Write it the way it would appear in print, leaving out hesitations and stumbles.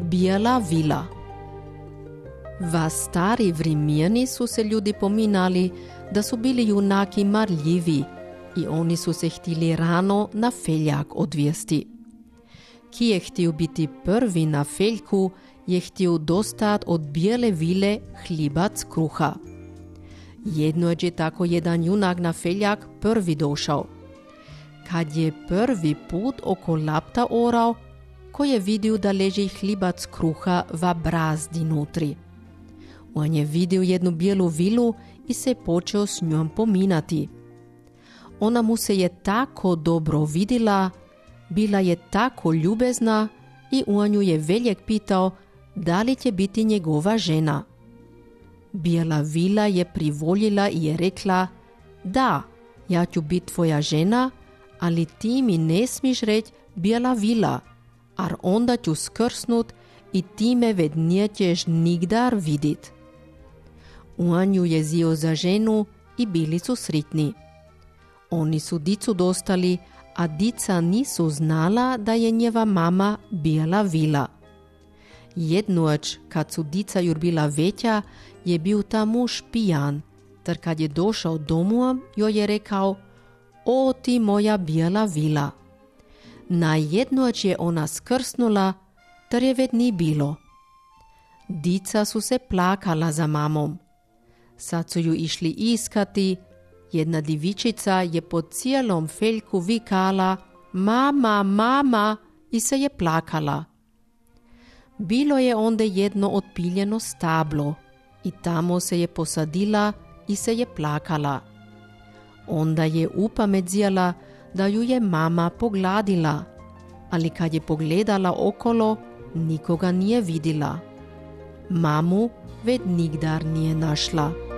Bijela vila. Va stari vrimijeni su se ljudi pominali da su bili junaki marljivi i oni su se htjeli rano na feljak odvijesti. Ki je htio biti prvi na feljku, je htio dostat od bijele vile hlibac kruha. Jedno je tako jedan junak na feljak prvi došao. Kad je prvi put oko lapta orao, ko je vidio da leži hlibac kruha va brazdi nutri. On je vidio jednu bijelu vilu i se počeo s njom pominati. Ona mu se je tako dobro vidjela, bila je tako ljubezna i on ju je veljek pitao da li će biti njegova žena. Bijela vila je privoljila i je rekla: da, ja ću biti tvoja žena, ali ti mi ne smiš reći bijela vila, ar onda ću skrsnut i ti me ved nećeš nigdar vidit. On ju je zio za ženu i bili su sritni. Oni su dicu dostali, a dica nisu znala da je njeva mama bijela vila. Jednoć, kad su dica jur bila veća, je bio ta muž pijan, ter kad je došao domu, joj je rekao: o ti moja bijela vila. Na jednoć je ona skrsnula, ter je ved ni bilo. Dica su se plakala za mamom. Sad su ju išli iskati. Jedna divičica je po cijelom feljku vikala: mama, mama, i se je plakala. Bilo je onda jedno otpiljeno stablo i tamo se je posadila i se je plakala. Onda je upamedzijala da ju je mama pogladila, ali kad je pogledala okolo, nikoga nije vidjela. Mamu ved nigdar nije našla.